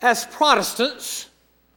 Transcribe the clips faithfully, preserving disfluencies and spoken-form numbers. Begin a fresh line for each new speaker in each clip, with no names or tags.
As Protestants,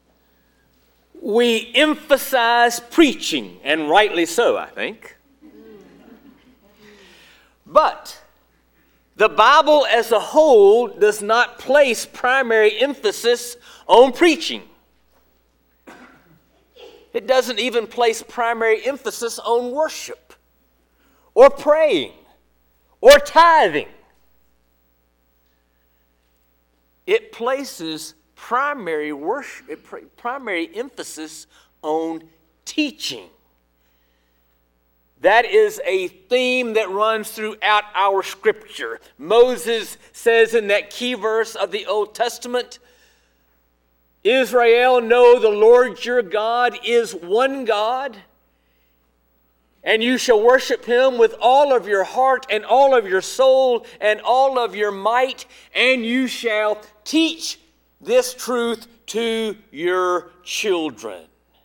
we emphasize preaching, and rightly so, I think. But the Bible as a whole does not place primary emphasis on preaching. It doesn't even place primary emphasis on worship, or praying, or tithing. It places primary worship, primary emphasis on teaching. That is a theme that runs throughout our Scripture. Moses says in that key verse of the Old Testament, Israel, know the Lord your God is one God, and you shall worship him with all of your heart and all of your soul and all of your might, and you shall teach this truth to your children.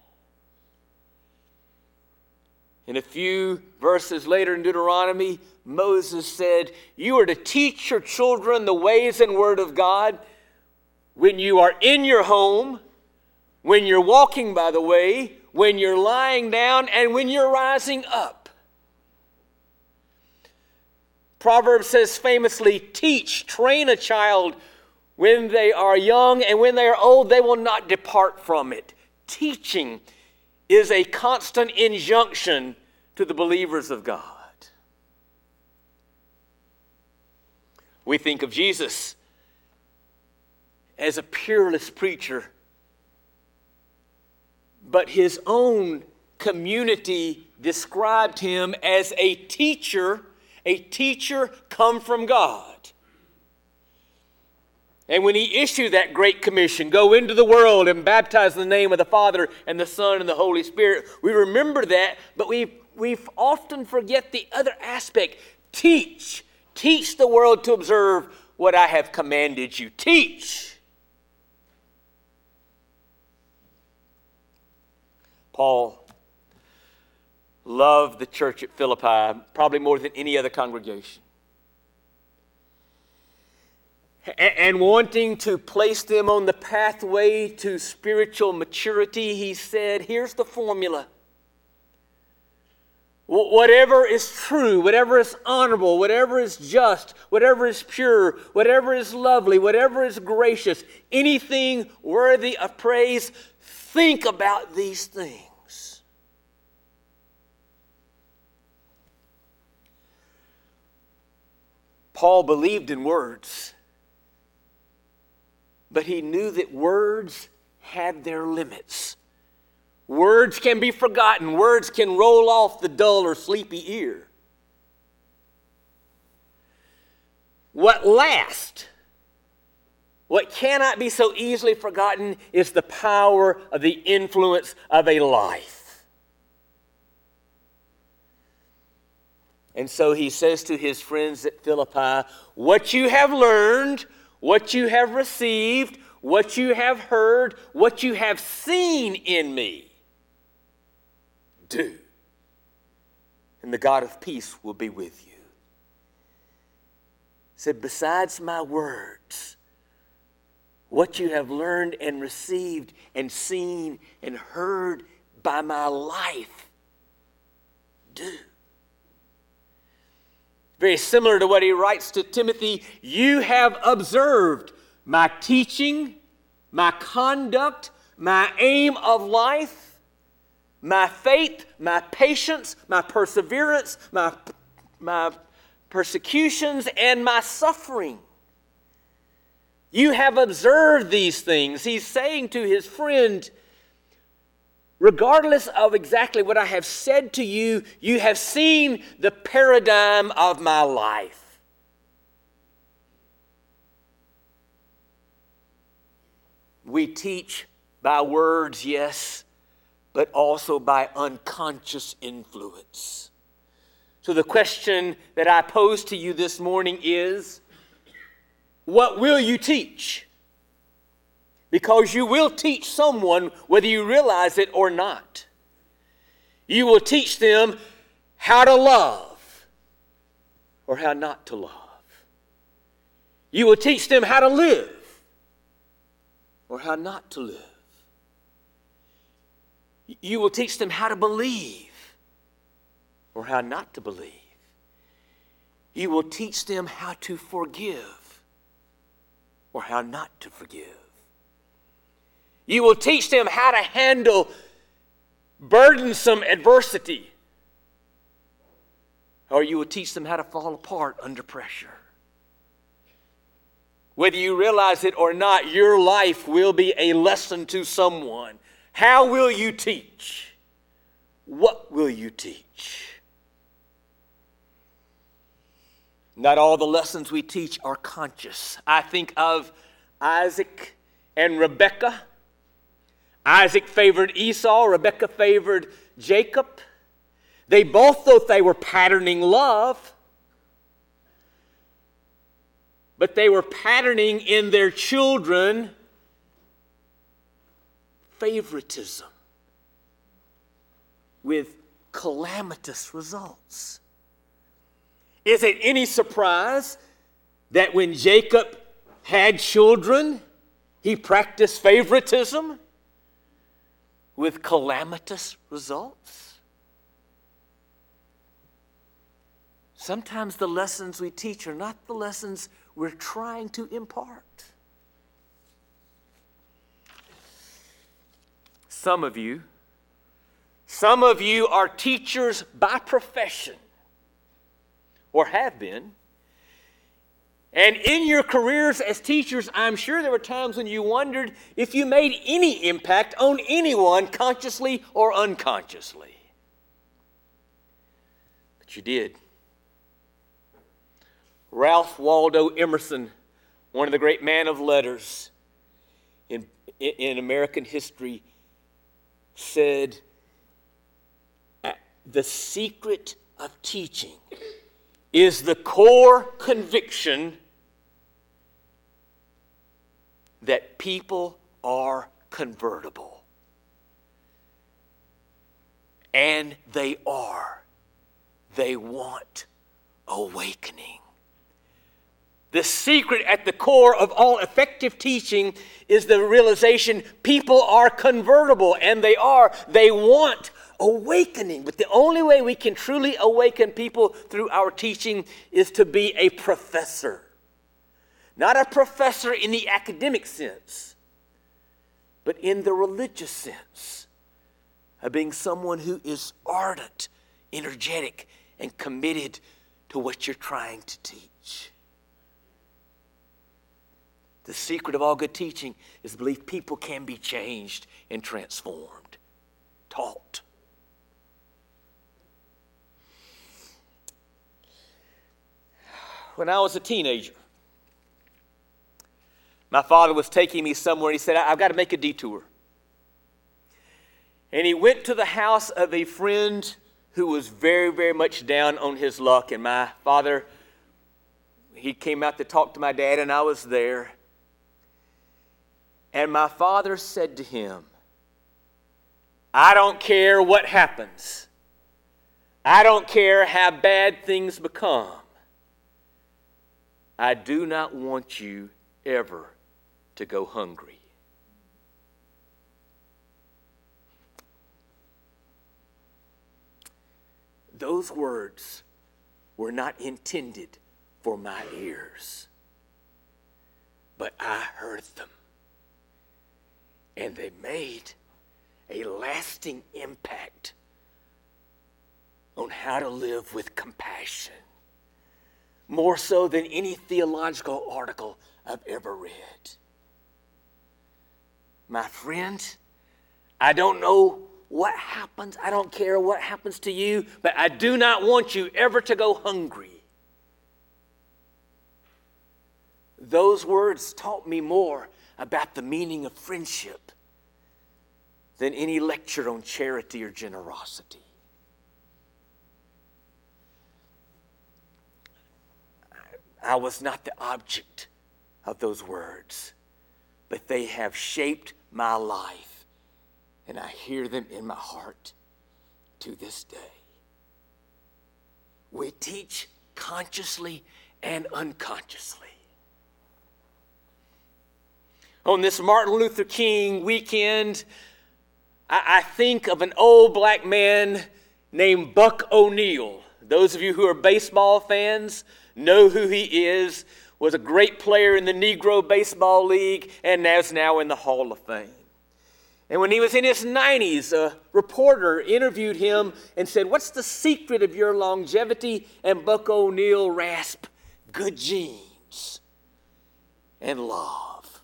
In a few verses later in Deuteronomy, Moses said, you are to teach your children the ways and word of God when you are in your home, when you're walking by the way, when you're lying down, and when you're rising up. Proverbs says famously, teach, train a child when they are young, and when they are old, they will not depart from it. Teaching is a constant injunction to the believers of God. We think of Jesus as a peerless preacher, but his own community described him as a teacher, a teacher come from God. And when he issued that great commission, go into the world and baptize in the name of the Father and the Son and the Holy Spirit, we remember that, but we we often forget the other aspect. Teach. Teach the world to observe what I have commanded you. Teach. Paul loved the church at Philippi probably more than any other congregation. And wanting to place them on the pathway to spiritual maturity, he said, here's the formula. Whatever is true, whatever is honorable, whatever is just, whatever is pure, whatever is lovely, whatever is gracious, anything worthy of praise, think about these things. Paul believed in words, but he knew that words had their limits. Words can be forgotten. Words can roll off the dull or sleepy ear. What lasts, what cannot be so easily forgotten, is the power of the influence of a life. And so he says to his friends at Philippi, what you have learned, what you have received, what you have heard, what you have seen in me, do. And the God of peace will be with you. He said, besides my words, what you have learned and received and seen and heard by my life, do. Very similar to what he writes to Timothy, you have observed my teaching, my conduct, my aim of life, my faith, my patience, my perseverance, my, my persecutions, and my suffering. You have observed these things. He's saying to his friend, regardless of exactly what I have said to you, you have seen the paradigm of my life. We teach by words, yes, but also by unconscious influence. So the question that I pose to you this morning is, what will you teach? Because you will teach someone whether you realize it or not. You will teach them how to love or how not to love. You will teach them how to live or how not to live. You will teach them how to believe or how not to believe. You will teach them how to forgive or how not to forgive. You will teach them how to handle burdensome adversity, or you will teach them how to fall apart under pressure. Whether you realize it or not, your life will be a lesson to someone. How will you teach? What will you teach? Not all the lessons we teach are conscious. I think of Isaac and Rebekah. Isaac favored Esau, Rebekah favored Jacob. They both thought they were patterning love, but they were patterning in their children favoritism with calamitous results. Is it any surprise that when Jacob had children, he practiced favoritism with calamitous results? Sometimes the lessons we teach are not the lessons we're trying to impart. Some of you, some of you are teachers by profession, or have been. And in your careers as teachers, I'm sure there were times when you wondered if you made any impact on anyone consciously or unconsciously. But you did. Ralph Waldo Emerson, one of the great men of letters in, in American history, said, "The secret of teaching is the core conviction that people are convertible." And they are. They want awakening. The secret at the core of all effective teaching is the realization people are convertible, and they are. They want awakening. But the only way we can truly awaken people through our teaching is to be a professor. Not a professor in the academic sense, but in the religious sense of being someone who is ardent, energetic, and committed to what you're trying to teach. The secret of all good teaching is to believe people can be changed and transformed, taught. When I was a teenager, my father was taking me somewhere. He said, "I've got to make a detour." And he went to the house of a friend who was very, very much down on his luck. And my father, he came out to talk to my dad, and I was there. And my father said to him, "I don't care what happens. I don't care how bad things become. I do not want you ever to go hungry." Those words were not intended for my ears, but I heard them. And they made a lasting impact on how to live with compassion, more so than any theological article I've ever read. My friend, I don't know what happens. I don't care what happens to you, but I do not want you ever to go hungry. Those words taught me more about the meaning of friendship than any lecture on charity or generosity. I was not the object of those words, but they have shaped my life, and I hear them in my heart to this day. We teach consciously and unconsciously. On this Martin Luther King weekend, I, I think of an old black man named Buck O'Neil. Those of you who are baseball fans know who he is. Was a great player in the Negro Baseball League and is now in the Hall of Fame. And when he was in his nineties, a reporter interviewed him and said, "What's the secret of your longevity?" And Buck O'Neil rasped, "Good genes and love."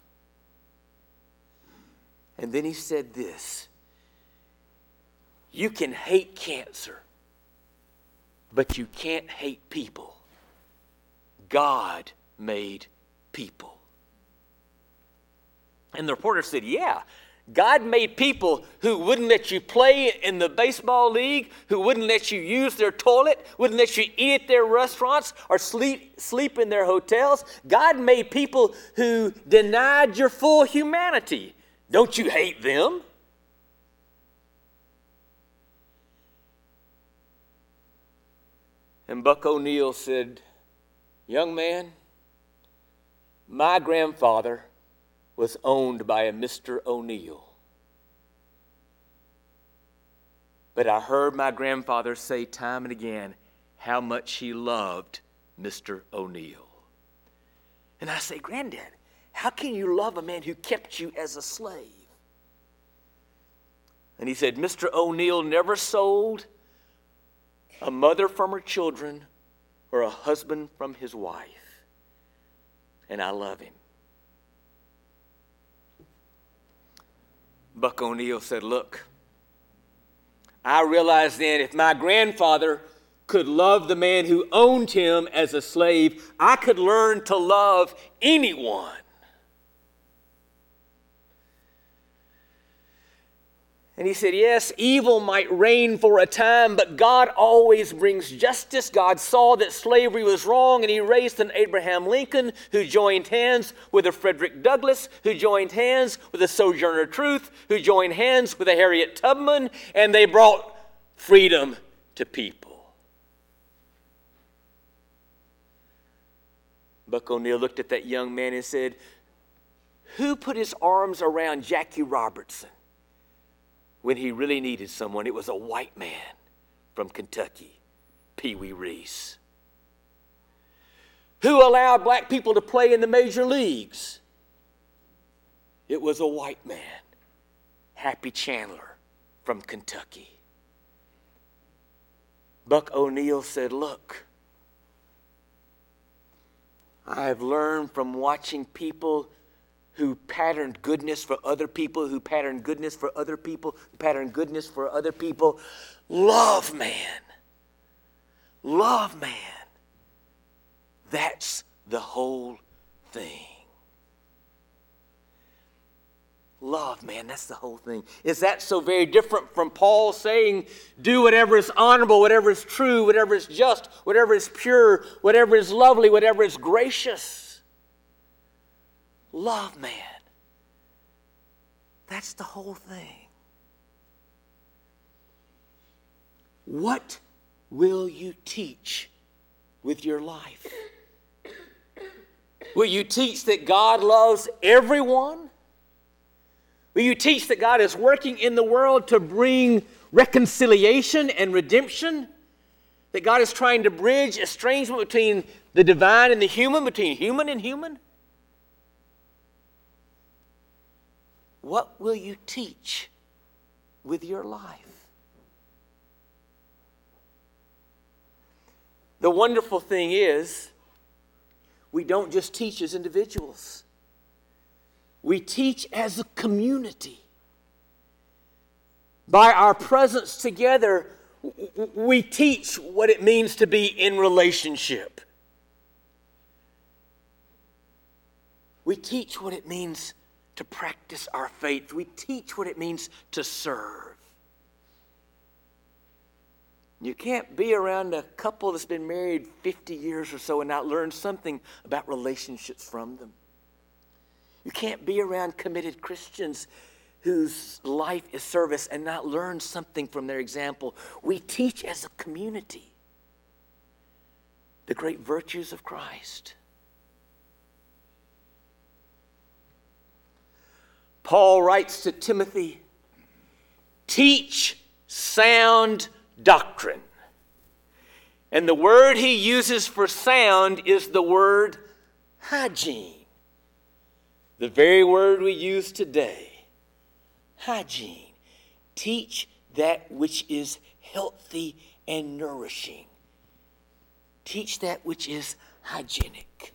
And then he said this, "You can hate cancer, but you can't hate people. God made people." And the reporter said, "Yeah, God made people who wouldn't let you play in the baseball league, who wouldn't let you use their toilet, wouldn't let you eat at their restaurants or sleep, sleep in their hotels. God made people who denied your full humanity. Don't you hate them?" And Buck O'Neil said, "Young man, my grandfather was owned by a Mister O'Neil. But I heard my grandfather say time and again how much he loved Mister O'Neil." And I say, "Granddad, how can you love a man who kept you as a slave?" And he said, "Mister O'Neil never sold a mother from her children or a husband from his wife. And I love him." Buck O'Neil said, "Look, I realized then if my grandfather could love the man who owned him as a slave, I could learn to love anyone." And he said, "Yes, evil might reign for a time, but God always brings justice. God saw that slavery was wrong, and he raised an Abraham Lincoln who joined hands with a Frederick Douglass, who joined hands with a Sojourner Truth, who joined hands with a Harriet Tubman, and they brought freedom to people." Buck O'Neil looked at that young man and said, "Who put his arms around Jackie Robertson when he really needed someone? It was a white man from Kentucky, Pee Wee Reese. Who allowed black people to play in the major leagues? It was a white man, Happy Chandler from Kentucky." Buck O'Neil said, "Look, I have learned from watching people who patterned goodness for other people, who patterned goodness for other people, who patterned goodness for other people. Love man. Love man. That's the whole thing. Love, man, that's the whole thing." Is that so very different from Paul saying, "Do whatever is honorable, whatever is true, whatever is just, whatever is pure, whatever is lovely, whatever is gracious"? Love, man. That's the whole thing. What will you teach with your life? Will you teach that God loves everyone? Will you teach that God is working in the world to bring reconciliation and redemption? That God is trying to bridge estrangement between the divine and the human, between human and human? What will you teach with your life? The wonderful thing is, we don't just teach as individuals. We teach as a community. By our presence together, we teach what it means to be in relationship. We teach what it means to practice our faith. We teach what it means to serve. You can't be around a couple that's been married fifty years or so and not learn something about relationships from them. You can't be around committed Christians whose life is service and not learn something from their example. We teach as a community the great virtues of Christ. Paul writes to Timothy, teach sound doctrine. And the word he uses for sound is the word hygiene. The very word we use today, hygiene. Teach that which is healthy and nourishing. Teach that which is hygienic.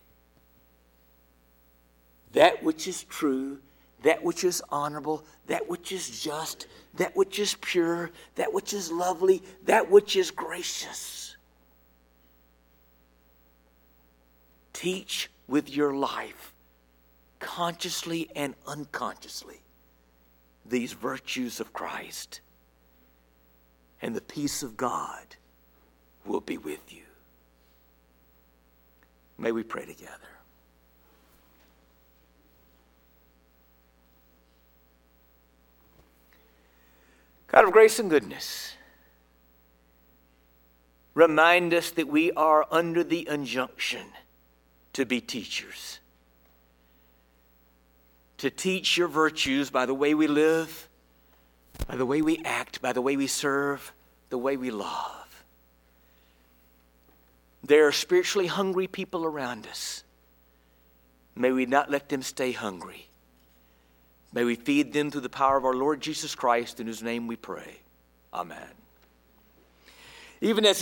That which is true, that which is honorable, that which is just, that which is pure, that which is lovely, that which is gracious. Teach with your life, consciously and unconsciously, these virtues of Christ, and the peace of God will be with you. May we pray together. God of grace and goodness, remind us that we are under the injunction to be teachers. To teach your virtues by the way we live, by the way we act, by the way we serve, the way we love. There are spiritually hungry people around us. May we not let them stay hungry. May we feed them through the power of our Lord Jesus Christ, in whose name we pray. Amen. Even as